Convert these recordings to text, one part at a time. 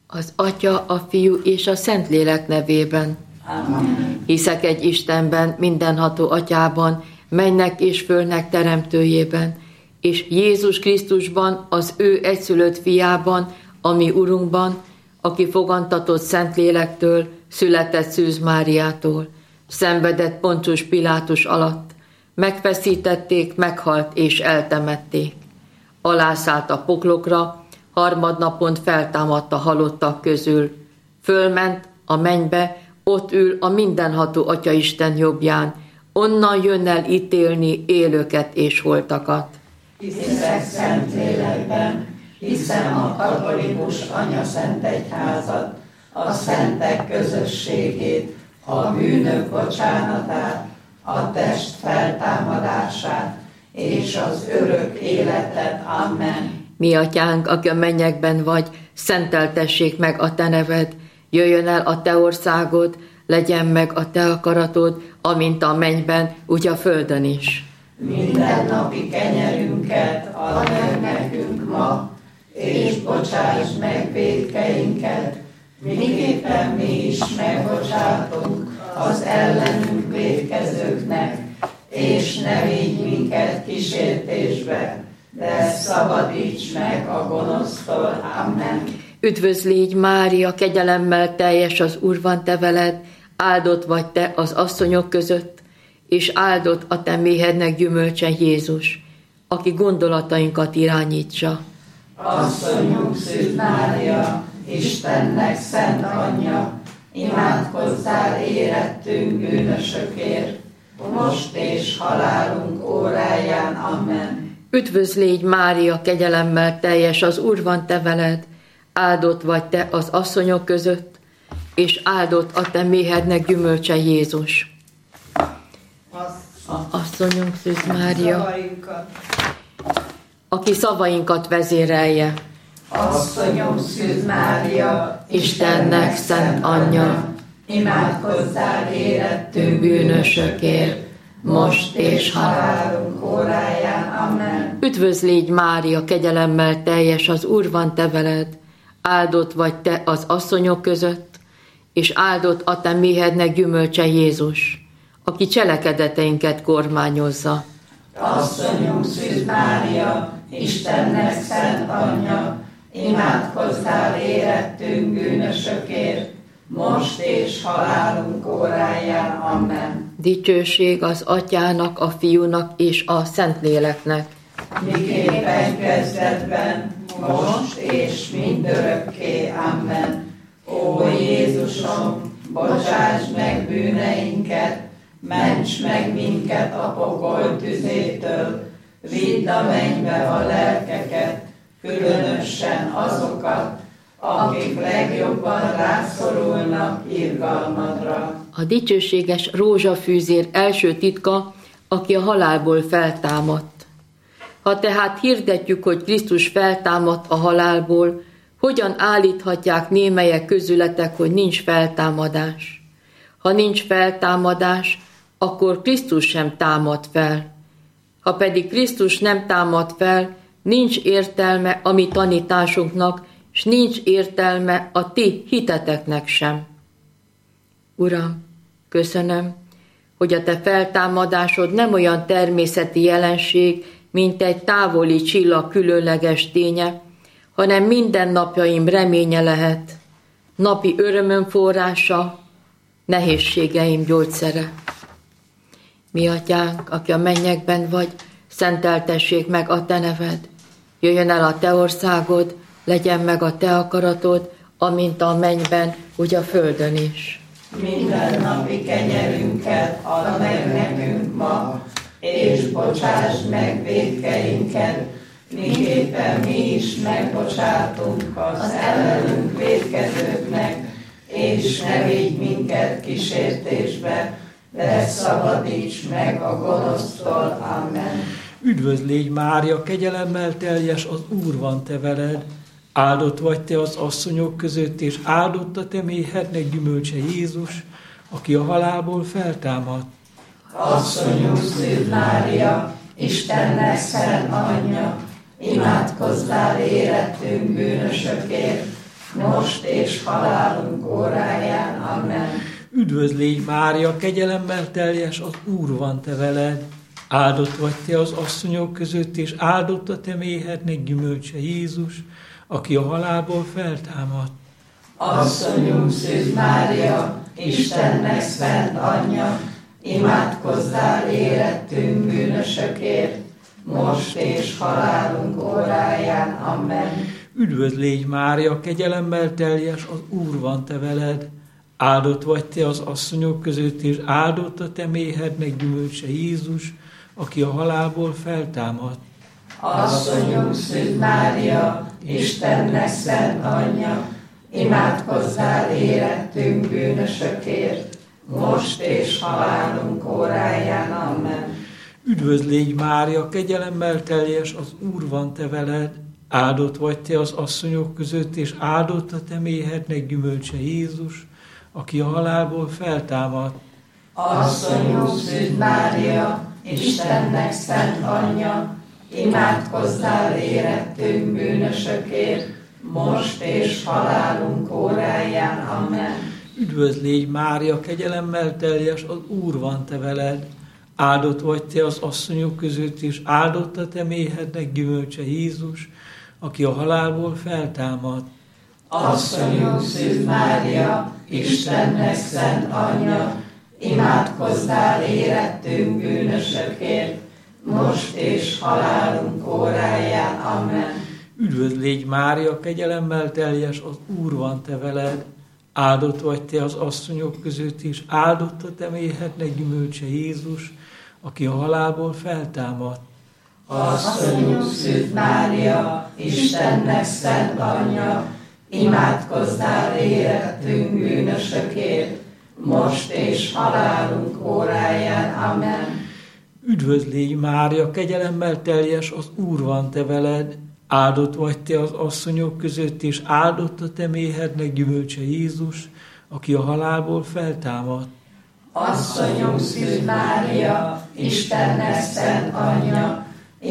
Az Atya, a Fiú és a Szentlélek nevében. Amen. Hiszek egy Istenben, mindenható Atyában, mennek és földnek teremtőjében, és Jézus Krisztusban, az ő egyszülött fiában, a mi Urunkban, aki fogantatott Szentlélektől, született Szűz Máriától, szenvedett Poncius Pilátus alatt, megfeszítették, meghalt és eltemették. Alászállt a poklokra, harmadnapon feltámadt a halottak közül. Fölment a mennybe, ott ül a mindenható Atyaisten jobbján, onnan jön el ítélni élőket és holtakat. Hiszek Szentlélekben, hiszem a katolikus anyaszentegyházat, a szentek közösségét, a bűnök bocsánatát, a test feltámadását és az örök életet. Amen. Mi Atyánk, aki a mennyekben vagy, szenteltessék meg a te neved, jöjjön el a te országod, legyen meg a te akaratod, amint a mennyben, úgy a földön is. Mindennapi kenyerünket add meg nekünk ma, és bocsáss meg vétkeinket, miképpen mi is megbocsátunk az ellenünk vétkezőknek, és ne vigy minket kísértésbe, de szabadíts meg a gonosztól. Amen. Üdvözl légy, Mária, kegyelemmel teljes, az Úr van te veled, áldott vagy te az asszonyok között, és áldott a te méhednek gyümölcse Jézus, aki gondolatainkat irányítsa. Asszonyunk Szűz Mária, Istennek szent anyja, imádkozzál érettünk bűnösökért, most és halálunk óráján. Amen. Üdvözl légy, Mária, kegyelemmel teljes, az Úr van te veled, áldott vagy te az asszonyok között, és áldott a te méhednek gyümölcse Jézus. Asszonyunk Szűz Mária, aki szavainkat vezérelje. Asszonyom Szűz Mária, Istennek szent anyja, imádkozzál érettünk bűnösökért, most és halálunk óráján. Amen. Üdvözl légy, Mária, kegyelemmel teljes, az Úr van te veled, áldott vagy te az asszonyok között, és áldott a te méhednek gyümölcse Jézus, aki cselekedeteinket kormányozza. Asszonyunk Szűz Mária, Istennek szent anyja, imádkozzál érettünk bűnösökért, most és halálunk óráján. Amen. Dicsőség az Atyának, a Fiúnak és a Szentléleknek. Miképpen kezdetben, most és mindörökké. Amen. Ó Jézusom, bocsáss meg bűneinket, ments meg minket a pokol tüzétől, vidd a mennybe a lelkeket, különösen azokat, akik legjobban rászorulnak irgalmadra. A dicsőséges rózsafűzér első titka, aki a halálból feltámadt. Ha tehát hirdetjük, hogy Krisztus feltámadt a halálból, hogyan állíthatják némelyek közületek, hogy nincs feltámadás? Ha nincs feltámadás, akkor Krisztus sem támad fel. Ha pedig Krisztus nem támad fel, nincs értelme a mi tanításunknak, és nincs értelme a ti hiteteknek sem. Uram, köszönöm, hogy a te feltámadásod nem olyan természeti jelenség, mint egy távoli csillag különleges ténye, hanem mindennapjaim reménye lehet, napi örömöm forrása, nehézségeim gyógyszere. Mi Atyánk, aki a mennyekben vagy, szenteltessék meg a te neved, jöjjön el a te országod, legyen meg a te akaratod, amint a mennyben, úgy a földön is. Mindennapi kenyerünket add meg nekünk ma, és bocsáss meg vétkeinket, miképpen mi is megbocsátunk az ellenünk vétkezőknek, és ne vigy minket kísértésbe, de szabadíts meg a gonosztól. Amen. Üdvözl légy, Mária, kegyelemmel teljes, az Úr van te veled, áldott vagy te az asszonyok között, és áldott a te méhednek gyümölcse Jézus, aki a halálból feltámadt. Asszonyunk Szűz Mária, Istennek szent anyja, imádkozzál érettünk bűnösökért, most és halálunk óráján. Amen. Üdvözl légy, Mária, kegyelemmel teljes, az Úr van te veled. Áldott vagy te az asszonyok között, és áldott a te méhednek gyümölcse Jézus, aki a halálból feltámadt. Asszonyunk Szűz Mária, Istennek szent anyja, imádkozzál érettünk bűnösökért, most és halálunk óráján. Amen. Üdvözl légy, Mária, kegyelemmel teljes, az Úr van te veled. Áldott vagy te az asszonyok között, és áldott a te méhednek gyümölcse Jézus, aki a halálból feltámadt. Asszonyunk Szűz Mária, Istennek szent anyja, imádkozzál érettünk bűnösökért, most és halálunk óráján. Amen. Üdvözl légy, Mária, kegyelemmel teljes, az Úr van te veled. Áldott vagy te az asszonyok között, és áldott a te méhednek gyümölcse Jézus, aki a halálból feltámadt. Asszonyunk Szűz Mária, Istennek szent anyja, imádkozzál érettünk bűnösökért, most és halálunk óráján. Amen. Üdvözl légy, Mária, kegyelemmel teljes, az Úr van te veled. Áldott vagy te az asszonyok között, és áldott a te méhednek gyümölcse Jézus, aki a halálból feltámadt. Asszonyunk Szűz Mária, Istennek szent anyja, imádkozzál érettünk bűnösökért, most és halálunk óráján. Amen. Üdvözl légy, Mária, kegyelemmel teljes, az Úr van te veled. Áldott vagy te az asszonyok között, és áldott a te méhednek gyümölcse Jézus, aki a halálból feltámadt. Asszonyunk Szűz Mária, Istennek szent anyja, imádkozzál érettünk bűnösökért, most és halálunk óráján. Amen. Üdvözl légy, Mária, kegyelemmel teljes, az Úr van te veled. Áldott vagy te az asszonyok között, és áldott a te méhednek gyümölcse Jézus, aki a halálból feltámadt. Asszonyunk Szűz Mária, Istennek szent anyja,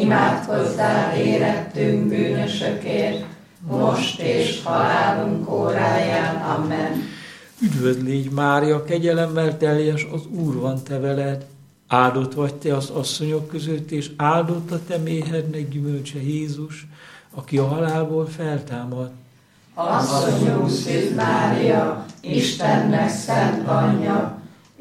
imádkozzál érettünk bűnösökért, most és halálunk óráján. Amen. Üdvözl légy, Mária, kegyelemmel teljes, az Úr van te veled. Áldott vagy te az asszonyok között, és áldott a te méhednek gyümölcse Jézus, aki a halálból feltámadt. Asszonyunk Szűz Mária, Istennek szent anyja,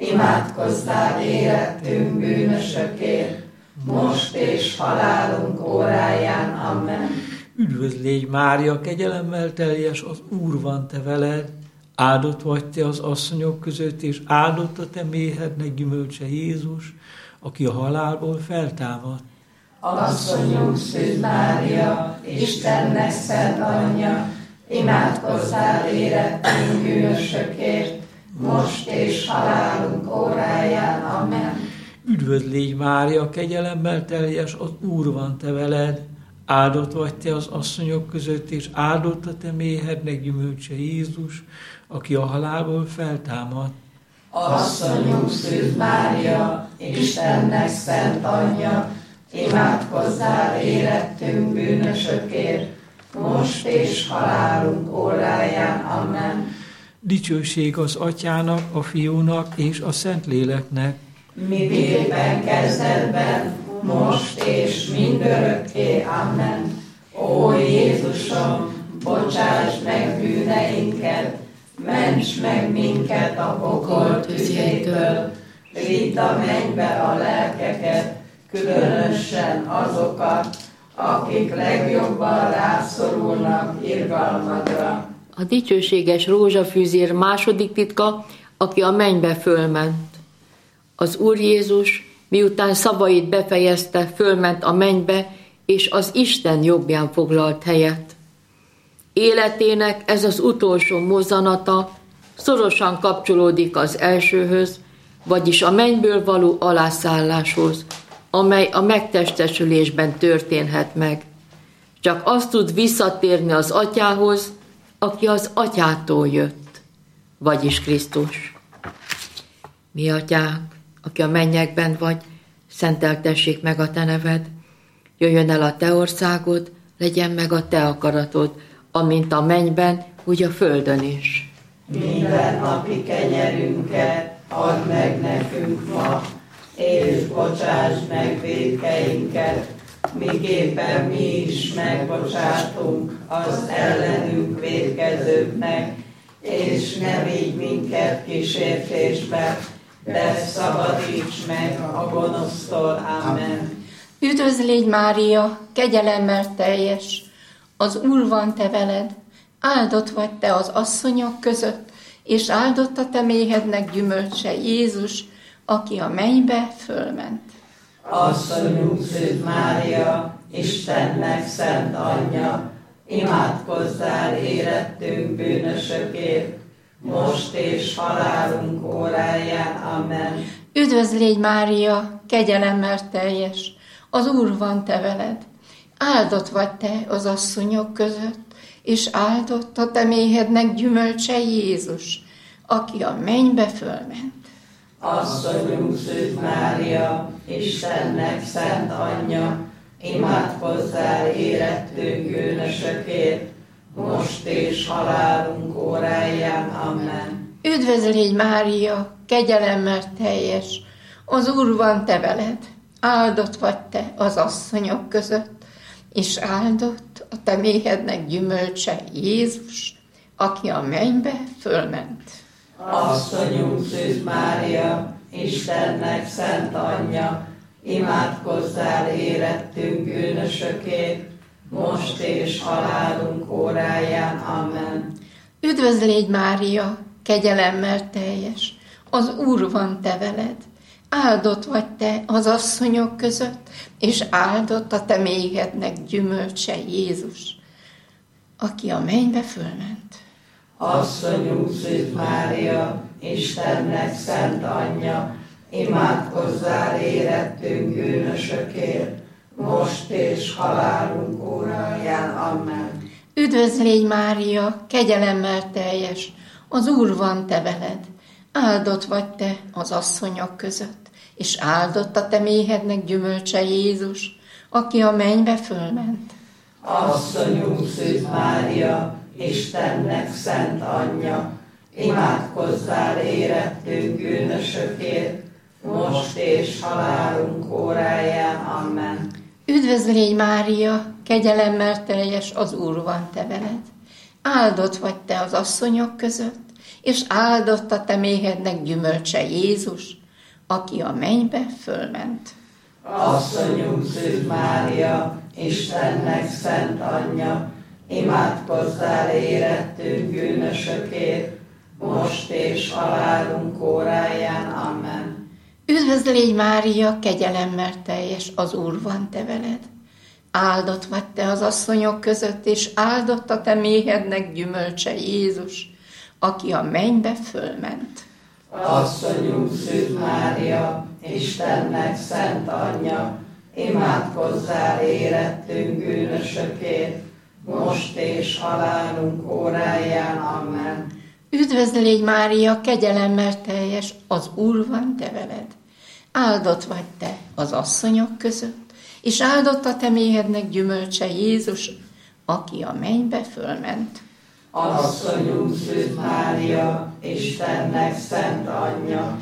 imádkozzál érettünk bűnösökért, most és halálunk óráján. Amen. Üdvözl légy, Mária, kegyelemmel teljes, az Úr van te veled. Áldott vagy te az asszonyok között, és áldott a te méhednek gyümölcse Jézus, aki a halálból feltámadt. Asszonyunk Szűz Mária, Istennek szent anyja, imádkozzál érettünk bűnösökért, most és halálunk óráján. Amen. Üdvözl légy, Mária, kegyelemmel teljes, az Úr van te veled. Áldott vagy te az asszonyok között, és áldott a te méhednek gyümölcse Jézus, aki a halálból feltámadt. Asszonyunk Szűz Mária, Istennek szent anyja, imádkozzál érettünk bűnösökért, most és halálunk óráján. Amen. Dicsőség az Atyának, a Fiúnak és a Szentléleknek. Miképpen kezdetben, most és mindörökké. Amen. Ó Jézusom, bocsáss meg bűneinket, ments meg minket a pokol tüzétől, vidd a mennybe a lelkeket, különösen azokat, akik legjobban rászorulnak irgalmadra. A dicsőséges rózsafűzér második titka, aki a mennybe fölment. Az Úr Jézus, miután szavait befejezte, fölment a mennybe, és az Isten jobbján foglalt helyet. Életének ez az utolsó mozzanata szorosan kapcsolódik az elsőhöz, vagyis a mennyből való alászálláshoz, amely a megtestesülésben történhet meg. Csak az tud visszatérni az Atyához, aki az Atyától jött, vagyis Krisztus. Mi Atyánk, aki a mennyekben vagy, szenteltessék meg a te neved, jöjjön el a te országod, legyen meg a te akaratod, amint a mennyben, úgy a földön is. Minden napi kenyerünket add meg nekünk ma, és bocsásd meg vétkeinket, miképpen mi is megbocsátunk az ellenünk vétkezőknek, és ne vigy minket kísértésbe, de szabadíts meg a gonosztól. Amen. Üdvözl légy, Mária, kegyelemmel teljes, az Úr van te veled, áldott vagy te az asszonyok között, és áldott a te méhednek gyümölcse, Jézus, aki a mennybe fölment. Asszonyunk Szűz Mária, Istennek szent anyja, imádkozzál érettünk bűnösökért, most és halálunk óráján. Amen. Üdvözl légy, Mária, kegyelemmel teljes, az Úr van te veled, áldott vagy te az asszonyok között, és áldott a te méhednek gyümölcse, Jézus, aki a mennybe fölment. Asszonyunk Szűz Mária, Istennek szent anyja, imádkozzál érettünk bűnösökért, most és halálunk óráján. Amen. Üdvözl légy, Mária, kegyelemmel teljes, az Úr van te veled, áldott vagy te az asszonyok között, és áldott a te méhednek gyümölcse, Jézus, aki a mennybe fölment. Asszonyunk Szűz Mária, Istennek szent anyja, imádkozzál érettünk bűnösökért, most és halálunk óráján. Amen. Üdvözl légy, Mária, kegyelemmel teljes, az Úr van te veled, áldott vagy te az asszonyok között, és áldott a te méhednek gyümölcse, Jézus, aki a mennybe fölment. Asszonyunk Szűz Mária, Istennek szent anyja, imádkozzál érettünk bűnösökért, most és halálunk óráján. Amen. Üdvözl légy, Mária, kegyelemmel teljes, az Úr van te veled, áldott vagy te az asszonyok között, és áldott a te méhednek gyümölcse, Jézus, aki a mennybe fölment. Asszonyunk Szűz Mária, Istennek szent anyja, imádkozzál érettünk bűnösökért, most és halálunk óráján. Amen. Üdvözl légy, Mária, kegyelemmel teljes, az Úr van te veled, áldott vagy te az asszonyok között, és áldott a te méhednek gyümölcse, Jézus, aki a mennybe fölment. Asszonyunk Szűz Mária, Istennek szent anyja, imádkozzál érettünk bűnösökért, most és halálunk óráján. Amen. Üdvözl légy, Mária, kegyelemmel teljes, az Úr van te veled, áldott vagy te az asszonyok között, és áldott a te méhednek gyümölcse, Jézus, aki a mennybe fölment. Asszonyunk Szűz Mária, Istennek szent anyja, imádkozzál érettünk bűnösökért, most és halálunk óráján. Amen. Üdvözl légy, Mária, kegyelemmel teljes, az Úr van te veled, áldott vagy te az asszonyok között, és áldott a te méhednek gyümölcse, Jézus, aki a mennybe fölment. Asszonyunk Szűz Mária, Istennek szent anyja,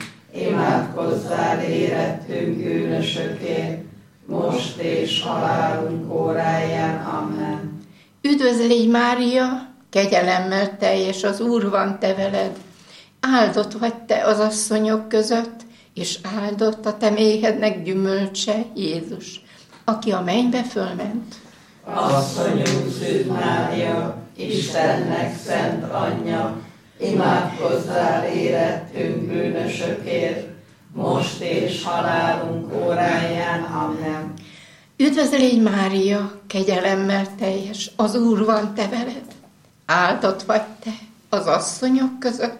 imádkozzál érettünk bűnösökért, most és halálunk óráján. Amen. Üdvözl légy, Mária, kegyelemmel teljes, az Úr van te veled, áldott vagy te az asszonyok között, és áldott a te méhednek gyümölcse, Jézus, aki a mennybe fölment. Asszonyunk Szűz Mária, Istennek szent anyja, imádkozzál érettünk bűnösökért, most és halálunk óráján. Amen. Üdvözl légy, Mária, kegyelemmel teljes, az Úr van te veled, áldott vagy te az asszonyok között,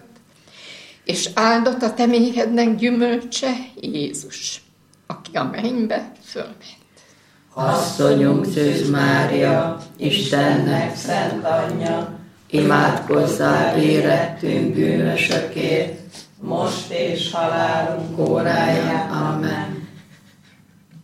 és áldott a te méhednek gyümölcse, Jézus, aki a mennybe fölment. Asszonyunk Szűz Mária, Istennek szent anyja, imádkozzál érettünk bűnösökért, most és halálunk óráján. Amen.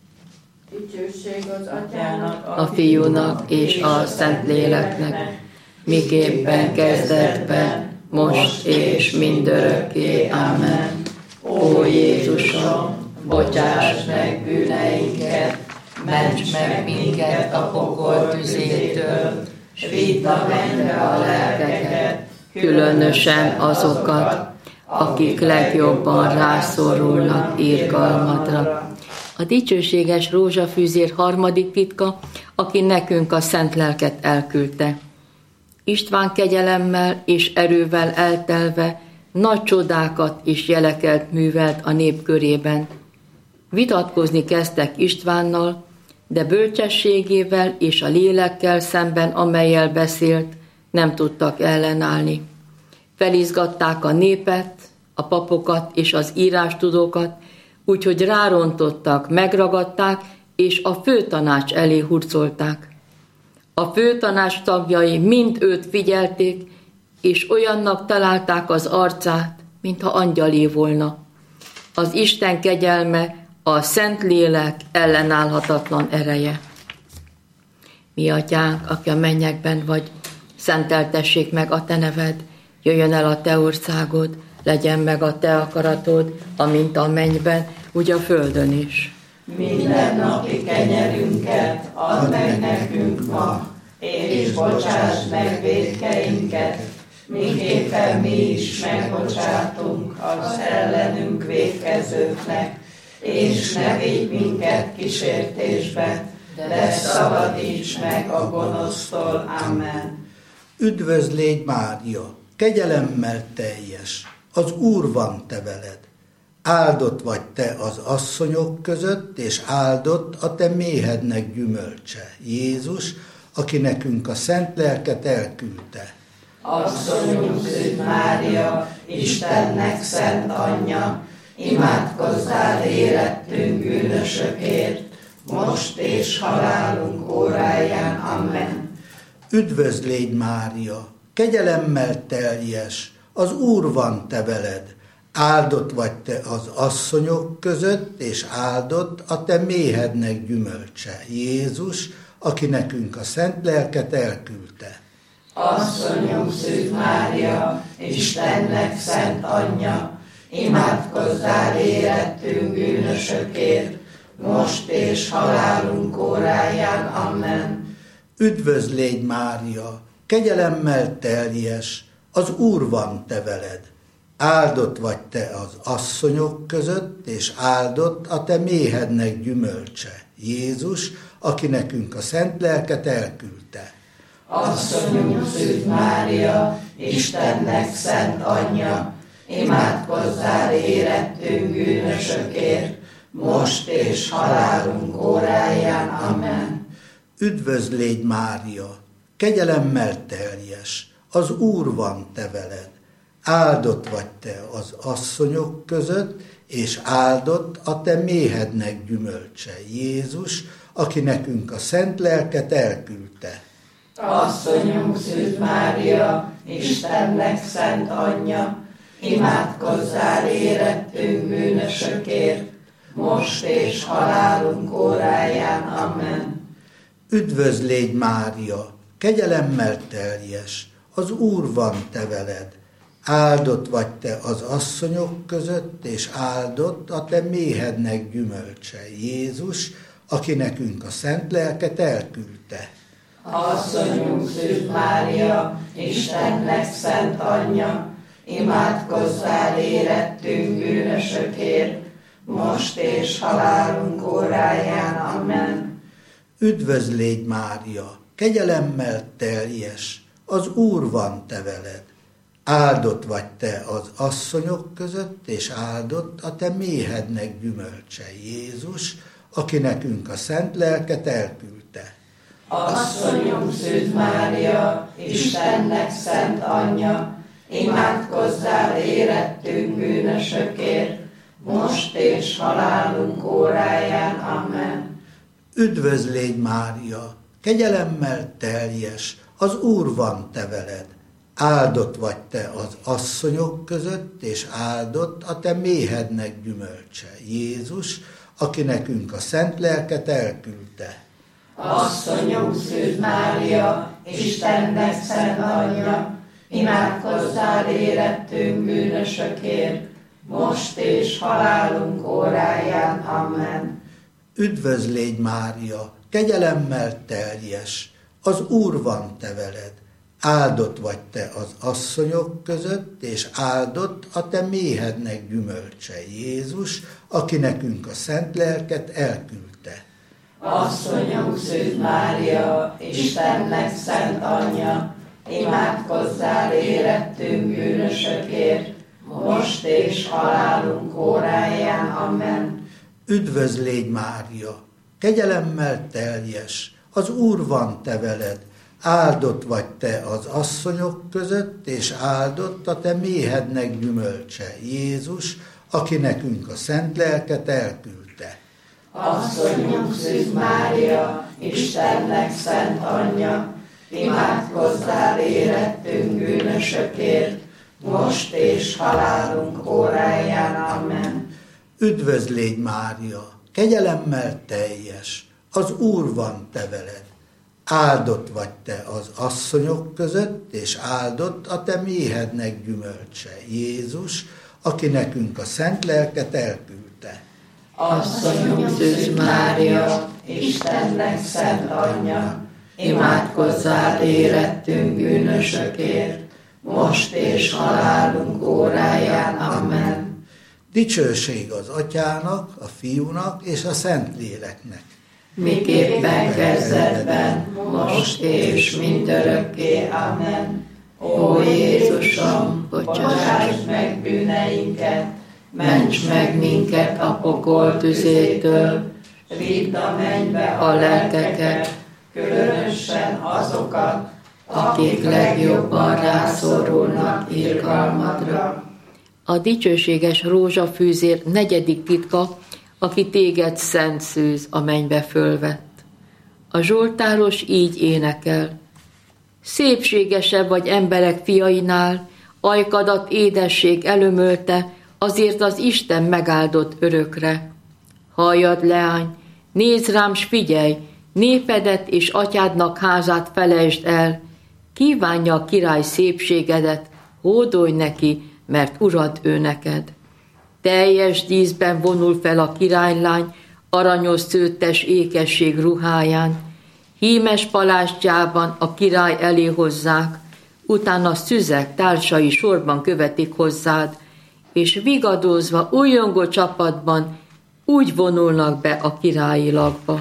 Dicsőség az Atyának, a Fiúnak és a Szentléleknek, miképpen kezdetben, most és mindörökké. Amen. Ó Jézusom, bocsáss meg bűneinket, ments meg minket a pokol tüzétől, s vidd a mennybe a lelkeket, különösen azokat, akik legjobban rászorulnak irgalmadra. A dicsőséges rózsafűzér harmadik titka, aki nekünk a szent lelket elküldte. István kegyelemmel és erővel eltelve nagy csodákat és jeleket művelt a nép körében. Vitatkozni kezdtek Istvánnal, de bölcsességével és a lélekkel szemben, amellyel beszélt, nem tudtak ellenállni. Felizgatták a népet, a papokat és az írástudókat, úgyhogy rárontottak, megragadták, és a főtanács elé hurcolták. A főtanács tagjai mind őt figyelték, és olyannak találták az arcát, mintha angyalé volna. Az Isten kegyelme, a Szent Lélek ellenállhatatlan ereje. Mi atyánk, aki a mennyekben vagy, szenteltessék meg a te neved, jöjjön el a te országod, legyen meg a te akaratod, amint a mennyben, úgy a földön is. Minden napi kenyerünket add meg nekünk ma, és bocsáss meg vétkeinket, miképpen mi is megbocsátunk az ellenünk vétkezőknek, és ne vigy minket kísértésbe, de szabadíts meg a gonosztól. Amen. Üdvözl légy, Mária, kegyelemmel teljes, az Úr van te veled. Áldott vagy te az asszonyok között, és áldott a te méhednek gyümölcse, Jézus, aki nekünk a szent lelket elküldte. Asszonyunk Szűz Mária, Istennek szent anyja, imádkozzál érettünk bűnösökért, most és halálunk óráján. Amen. Üdvözl légy, Mária, kegyelemmel teljes, az Úr van te veled. Áldott vagy te az asszonyok között, és áldott a te méhednek gyümölcse, Jézus, aki nekünk a szent lelket elküldte. Asszonyunk Szűz Mária, Istennek szent anyja, imádkozzál érettünk bűnösökért, most és halálunk óráján. Amen. Üdvözl légy, Mária, kegyelemmel teljes, az Úr van te veled. Áldott vagy te az asszonyok között, és áldott a te méhednek gyümölcse, Jézus, aki nekünk a szent lelket elküldte. Asszonyunk Szűz Mária, Istennek szent anyja, imádkozzál érettünk bűnösökért, most és halálunk óráján. Amen. Üdvözl légy, Mária, kegyelemmel teljes, az Úr van te veled. Áldott vagy te az asszonyok között, és áldott a te méhednek gyümölcse, Jézus, aki nekünk a szent lelket elküldte. Asszonyunk Szűz Mária, Istennek szent anyja, imádkozzál érettünk bűnösökért, most és halálunk óráján. Amen. Üdvözl légy, Mária, kegyelemmel teljes, az Úr van te veled. Áldott vagy te az asszonyok között, és áldott a te méhednek gyümölcse, Jézus, aki nekünk a szent lelket elküldte. Asszonyunk Szűz Mária, Istennek szent anyja, imádkozzál érettünk bűnösökért, most és halálunk óráján. Amen. Üdvözl légy, Mária, kegyelemmel teljes, az Úr van te veled. Áldott vagy te az asszonyok között, és áldott a te méhednek gyümölcse, Jézus, aki nekünk a szent lelket elküldte. Asszonyunk Szűz Mária, Istennek szent anyja, imádkozzál érettünk bűnösökért, most és halálunk óráján. Amen. Üdvözl légy, Mária, kegyelemmel teljes, az Úr van te veled. Áldott vagy te az asszonyok között, és áldott a te méhednek gyümölcse, Jézus, aki nekünk a szent lelket elküldte. Asszonyunk Szűz Mária, Istennek szent anyja, imádkozzál érettünk bűnösökért, most és halálunk óráján. Amen. Üdvözl légy Mária, kegyelemmel teljes, az Úr van te veled. Áldott vagy te az asszonyok között, és áldott a te méhednek gyümölcse, Jézus, aki nekünk a szent lelket elküldte. Asszonyunk Szűz Mária, Istennek szent anyja, imádkozzál érettünk bűnösökért, most és halálunk óráján. Amen. Üdvözl légy Mária, kegyelemmel teljes, az Úr van te veled. Áldott vagy te az asszonyok között, és áldott a te méhednek gyümölcse, Jézus, aki nekünk a szent lelket elküldte. Asszonyunk Szűz Mária, Istennek szent anyja, imádkozzál érettünk bűnösökért, most és halálunk óráján. Amen. Üdvözl légy Mária, kegyelemmel teljes, az Úr van te veled. Áldott vagy te az asszonyok között, és áldott a te méhednek gyümölcse, Jézus, aki nekünk a szent lelket elküldte. Asszonyunk Szűz Mária, Istennek szent anyja, imádkozzál érettünk bűnösökért, most és halálunk óráján. Amen. Dicsőség az Atyának, a Fiúnak és a Szentléleknek. Miképpen kezdetben, most és mindörökké. Amen. Ó Jézusom, bocsásd meg bűneinket, ments meg minket a pokol tüzétől, vidd a mennybe a lelkeket, különösen azokat, akik legjobban rászorulnak irgalmadra. A dicsőséges rózsafűzér 4. titka, aki téged szent szűz a mennybe fölvett. A zsoltáros így énekel. Szépségesebb vagy emberek fiainál, ajkadat édesség elömölte, azért az Isten megáldott örökre. Halljad, leány, nézz rám, s figyelj, népedet és atyádnak házát felejtsd el, kívánja a király szépségedet, hódolj neki, mert urad ő neked. Teljes díszben vonul fel a királylány, aranyos szőttes ékesség ruháján, hímes palástjában a király elé hozzák, utána szüzek társai sorban követik hozzád, és vigadozva, újongó csapatban úgy vonulnak be a királyi lakba.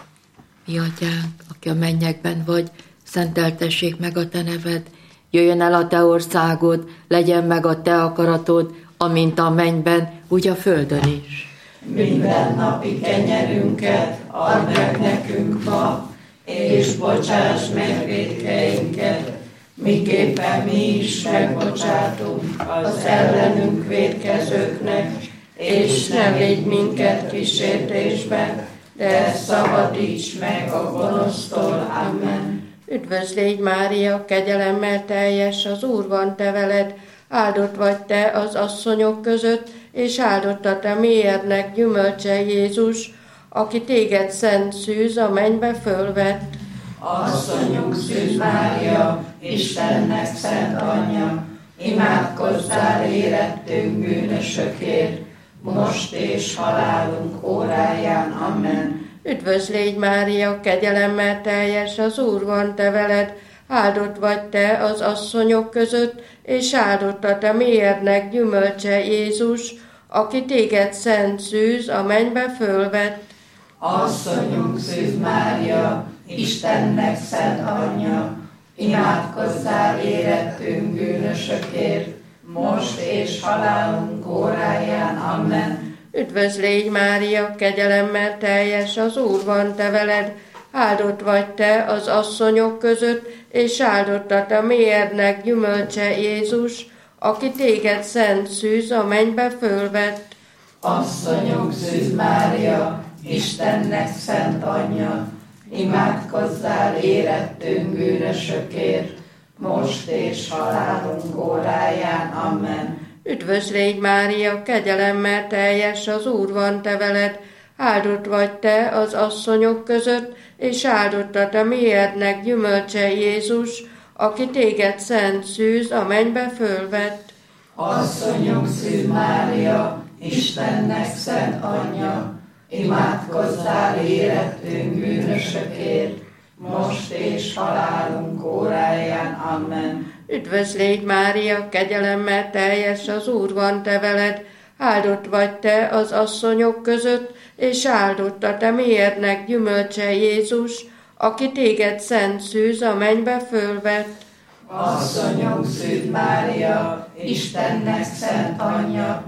Mi atyánk, aki a mennyekben vagy, szenteltessék meg a te neved, jöjjön el a te országod, legyen meg a te akaratod, amint a mennyben, úgy a földön is. Minden napi kenyerünket add meg nekünk ma, és bocsáss meg vétkeinket, miképpen mi is megbocsátunk az ellenünk vétkezőknek, és ne védj minket kísértésbe, de szabadíts meg a gonosztól. Amen. Üdvözl légy Mária, kegyelemmel teljes, az Úr van te veled, áldott vagy te az asszonyok között, és áldott a te méhednek gyümölcse, Jézus, aki téged szent szűz a mennybe fölvett. Asszonyunk Szűz Mária, Istennek szent anyja, imádkozzál érettünk bűnösökért, most és halálunk óráján. Amen. Üdvözl légy Mária, kegyelemmel teljes, az Úr van te veled, áldott vagy te az asszonyok között, és áldott a te méhednek gyümölcse, Jézus, aki téged szent szűz a mennybe fölvett. Asszonyunk Szűz Mária, Istennek szent anyja, imádkozzál érettünk bűnösökért, most és halálunk óráján. Amen. Üdvözl légy Mária, kegyelemmel teljes, az Úr van te veled, áldott vagy te az asszonyok között, és áldott a te méhednek gyümölcse, Jézus, aki téged szent szűz a mennybe fölvett. Asszonyunk Szűz Mária, Istennek szent anyja, imádkozzál érettünk bűnösökért, most és halálunk óráján. Amen. Üdvözl légy Mária, kegyelemmel teljes, az Úr van te veled, áldott vagy te az asszonyok között, és áldott a te méhednek gyümölcse Jézus, aki téged szent szűz a mennybe fölvett. Asszonyunk Szűz Mária, Istennek szent anyja, imádkozzál érettünk bűnösökért, most és halálunk óráján. Amen. Üdvözlégy Mária, kegyelemmel teljes, az Úr van te veled, áldott vagy te az asszonyok között, és áldott a te méhednek gyümölcse Jézus, aki téged szent szűz a mennybe fölvett. Asszonyunk Szűz Mária, Istennek szent anyja,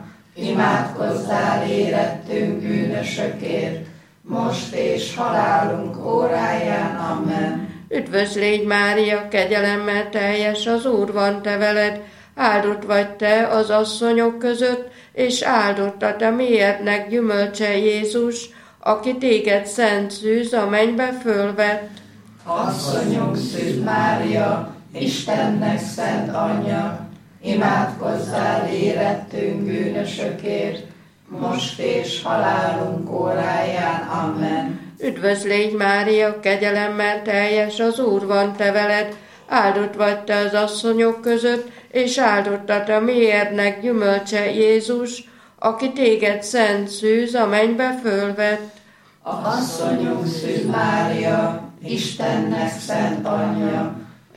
imádkozzál érettünk bűnösökért, most és halálunk óráján. Amen. Üdvözlégy Mária, kegyelemmel teljes, az Úr van te veled, áldott vagy te az asszonyok között, és áldott a te méhednek gyümölcse Jézus, aki téged szent szűz a mennybe fölvett. Asszonyunk Szűz Mária, Istennek szent anyja, imádkozzál érettünk bűnösökért, most és halálunk óráján. Amen. Üdvözlégy Mária, kegyelemmel teljes, az Úr van te veled, áldott vagy te az asszonyok között, és áldott a te méhednek gyümölcse Jézus, aki téged szent szűz a mennybe fölvett. Asszonyunk Szűz Mária, Istennek szent anyja,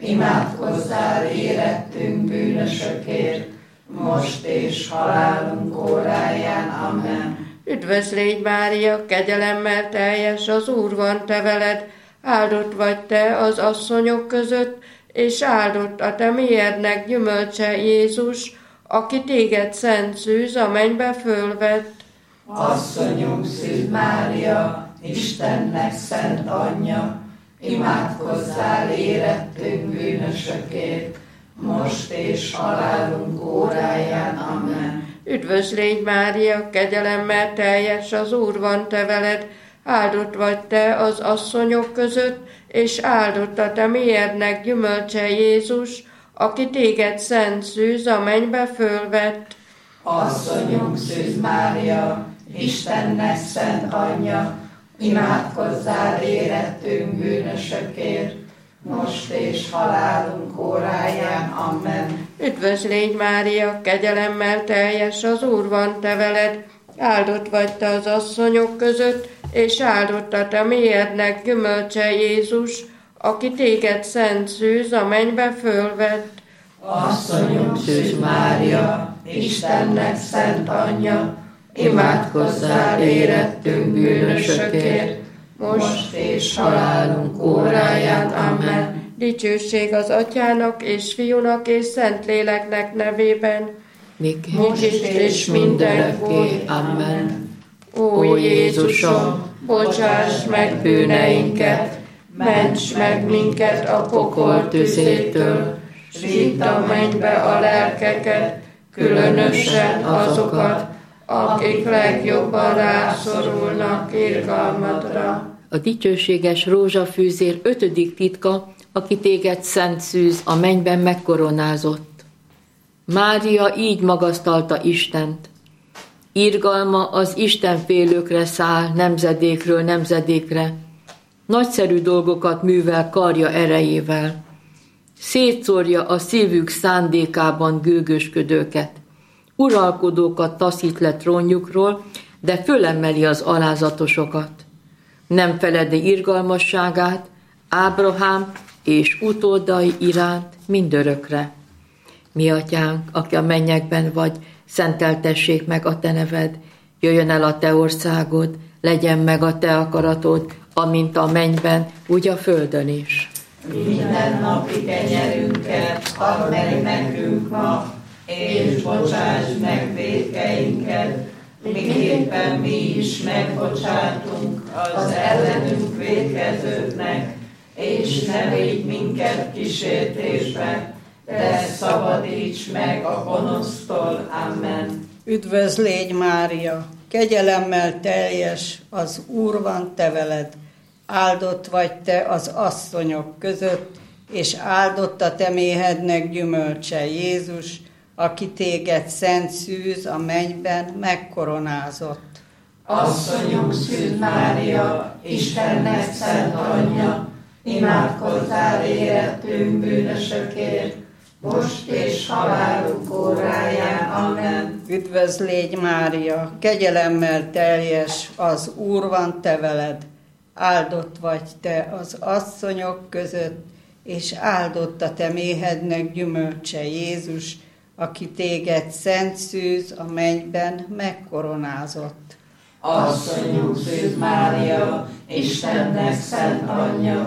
imádkozzál érettünk bűnösökért, most és halálunk óráján. Amen. Üdvözlégy Mária, kegyelemmel teljes, az Úr van te veled, áldott vagy te az asszonyok között, és áldott a te méhednek gyümölcse Jézus, aki téged szent szűz a mennybe fölvett. Asszonyunk Szűz Mária, Istennek szent anyja, imádkozzál érettünk bűnösökért, most és halálunk óráján. Amen. Üdvözlégy Mária, kegyelemmel teljes, az Úr van te veled, áldott vagy te az asszonyok között, és áldott a te méhednek gyümölcse Jézus, aki téged szent szűz a mennybe fölvett. Asszonyunk Szűz Mária, Istennek szent anyja, imádkozzál érettünk bűnösökért, most és halálunk óráján. Amen. Üdvözlégy Mária, kegyelemmel teljes, az Úr van te veled, áldott vagy te az asszonyok között, és áldott a te méhednek gyümölcse Jézus, aki téged szent szűz a mennybe fölvett. Asszonyunk Szűz Mária, Istennek szent anyja, imádkozzál érettünk bűnösökért, most és halálunk óráján. Amen. Dicsőség az Atyának és Fiúnak és Szentléleknek nevében, Most és mindenkor. Amen. Ó Jézusom, bocsáss meg bűneinket, ments meg minket a pokol tüzétől, s vidd a mennybe a lelkeket, különösen azokat, akik legjobban rászorulnak irgalmadra. A dicsőséges rózsafűzér 5. titka, aki téged szent szűz a mennyben megkoronázott. Mária így magasztalta Istent. Irgalma az Istenfélőkre száll nemzedékről nemzedékre. Nagyszerű dolgokat művel karja erejével. Szétszórja a szívük szándékában gőgösködőket. Uralkodókat taszít le trónjukról, de fölemeli az alázatosokat. Nem feledi irgalmasságát Ábrahám és utódai iránt mindörökre. Mi atyánk, aki a mennyekben vagy, szenteltessék meg a te neved, jöjjön el a te országod, legyen meg a te akaratod, amint a mennyben, úgy a földön is. Minden napi kenyerünket add meg nekünk ma, és bocsáss meg vétkeinket, miképpen mi is megbocsátunk az ellenünk vétkezőknek, és ne védj minket kísértésbe, de szabadíts meg a gonosztól. Amen. Üdvözlégy Mária, kegyelemmel teljes, az Úr van te veled, áldott vagy te az asszonyok között, és áldott a te méhednek gyümölcse Jézus, aki téged szent szűz a mennyben megkoronázott. Asszonyunk Szűz Mária, Istennek szent anyja, imádkozzál érettünk bűnösökért, most és halálunk óráján. Amen. Üdvözl légy Mária, kegyelemmel teljes, az Úr van te veled, áldott vagy te az asszonyok között, és áldott a te méhednek gyümölcse Jézus, aki téged szent szűz a mennyben megkoronázott. Asszonyunk Szűz Mária, Istennek szent anyja,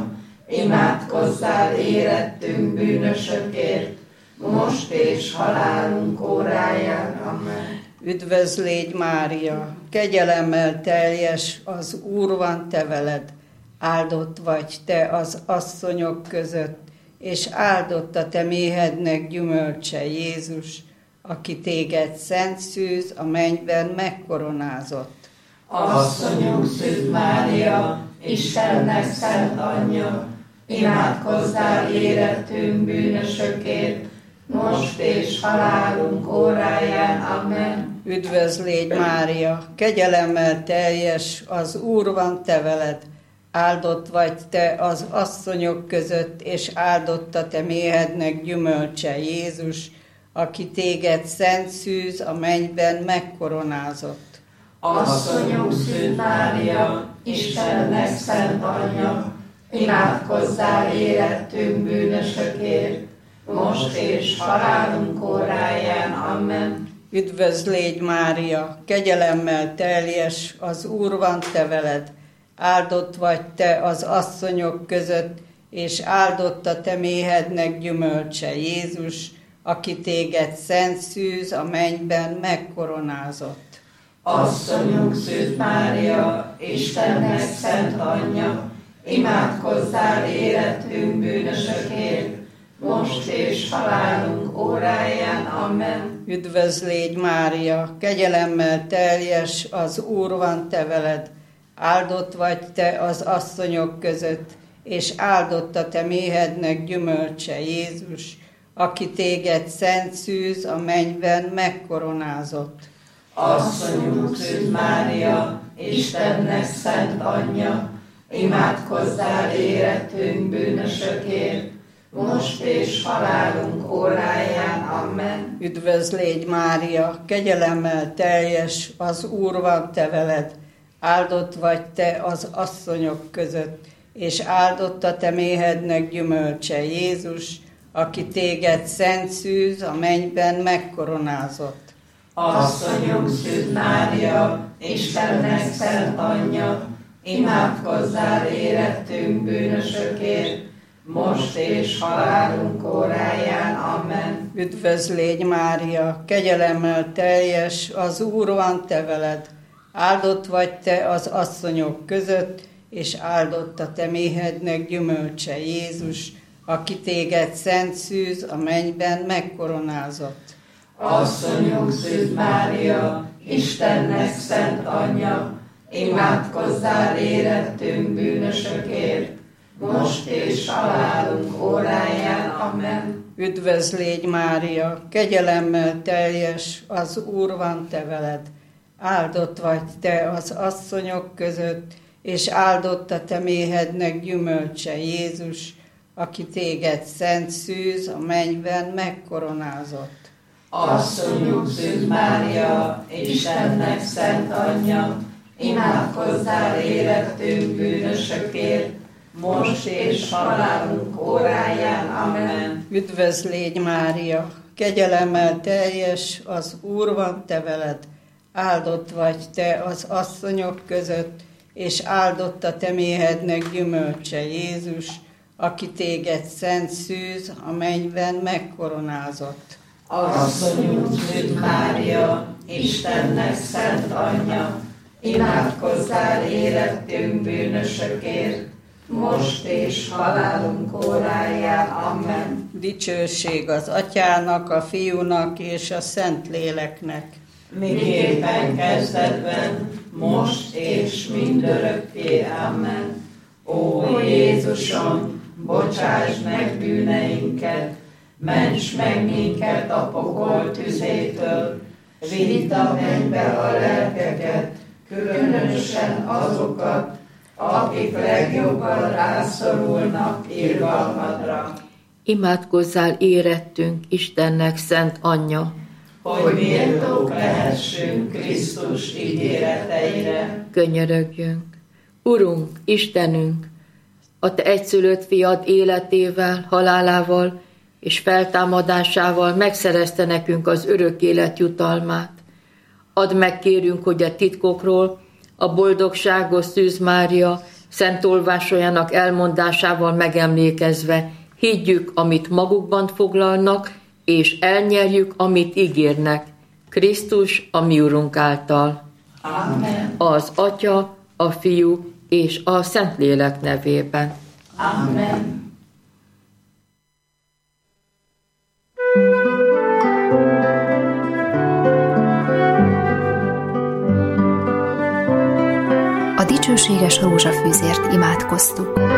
imádkozzál érettünk bűnösökért, most és halálunk óráján. Amen. Üdvözl légy Mária, kegyelemmel teljes, az Úr van te veled, áldott vagy te az asszonyok között, és áldott a te méhednek gyümölcse Jézus, aki téged szent szűz a mennyben megkoronázott. Asszonyunk Szűz Mária, Istennek szent anyja, imádkozzál érettünk bűnösökért, most és halálunk óráján. Amen. Üdvözl légy Mária, kegyelemmel teljes, az Úr van te veled, áldott vagy te az asszonyok között, és áldott a te méhednek gyümölcse Jézus, aki téged szent szűz a mennyben megkoronázott. Asszonyunk Szűz Mária, Istennek szent anyja, imádkozzál érettünk bűnösökért, most és halálunk óráján. Amen. Üdvözl légy Mária, kegyelemmel teljes, az Úr van te veled, áldott vagy te az asszonyok között, és áldott a te méhednek gyümölcse Jézus, aki téged szent szűz a mennyben megkoronázott. Asszonyunk Szűz Mária, Istennek szent anyja, imádkozzál érettünk bűnösökért, most és halálunk óráján. Amen. Üdvözl légy Mária, kegyelemmel teljes, az Úr van te veled, áldott vagy te az asszonyok között, és áldott a te méhednek gyümölcse Jézus, aki téged szent szűz a mennyben megkoronázott. Asszonyunk Szűz Mária, Istennek szent anyja, imádkozzál érettünk bűnösökért, most és halálunk óráján. Amen. Üdvözl légy Mária, kegyelemmel teljes, az Úr van te veled, áldott vagy te az asszonyok között, és áldott a te méhednek gyümölcse Jézus, aki téged szent szűz a mennyben megkoronázott. Asszonyunk Szűz Mária, Istennek szent anyja, imádkozzál érettünk bűnösökért, most és halálunk óráján. Amen. Üdvözl légy Mária, kegyelemmel teljes, az Úr van te veled, áldott vagy te az asszonyok között, és áldott a te méhednek gyümölcse Jézus, aki téged szent szűz a mennyben megkoronázott. Asszonyunk Szűz Mária, Istennek szent anyja, imádkozzál érettünk bűnösökért, most és halálunk óráján. Amen. Üdvözl légy Mária, kegyelemmel teljes, az Úr van te veled, áldott vagy te az asszonyok között, és áldott a te méhednek gyümölcse Jézus, aki téged szent szűz a mennyben megkoronázott. Asszonyunk Szűz Mária, Istennek szent anyja, imádkozzál érettünk bűnösökért, most és halálunk óráján. Amen. Üdvözl légy Mária, kegyelemmel teljes, az Úr van te veled, áldott vagy te az asszonyok között, és áldott a te méhednek gyümölcse Jézus, aki téged szent szűz a mennyben megkoronázott. Asszonyunk Szűz Mária, Istennek szent anyja, imádkozzál érettünk bűnösökért, most és halálunk óráján. Amen. Dicsőség az Atyának, a Fiúnak és a Szentléleknek. Miképpen kezdetben, most és mindörökké. Amen. Ó Jézusom, bocsáss meg bűneinket, ments meg minket a pokol tüzétől, vidd a mennybe a lelkeket, különösen azokat, akik legjobban rászorulnak irgalmadra. Imádkozzál érettünk, Istennek szent anyja, hogy méltók lehessünk Krisztus ígéreteire. Könyörögjünk. Urunk, Istenünk, a Te egyszülött fiad életével, halálával és feltámadásával megszerezte nekünk az örök élet jutalmát. Add meg, kérünk, hogy a titkokról, a boldogságos Szűz Mária szent olvásójának elmondásával megemlékezve higgyük, amit magukban foglalnak, és elnyerjük, amit ígérnek. Krisztus, a mi Urunk által. Amen. Az Atya, a Fiú és a Szentlélek nevében. Amen. A dicsőséges rózsafűzért imádkoztuk.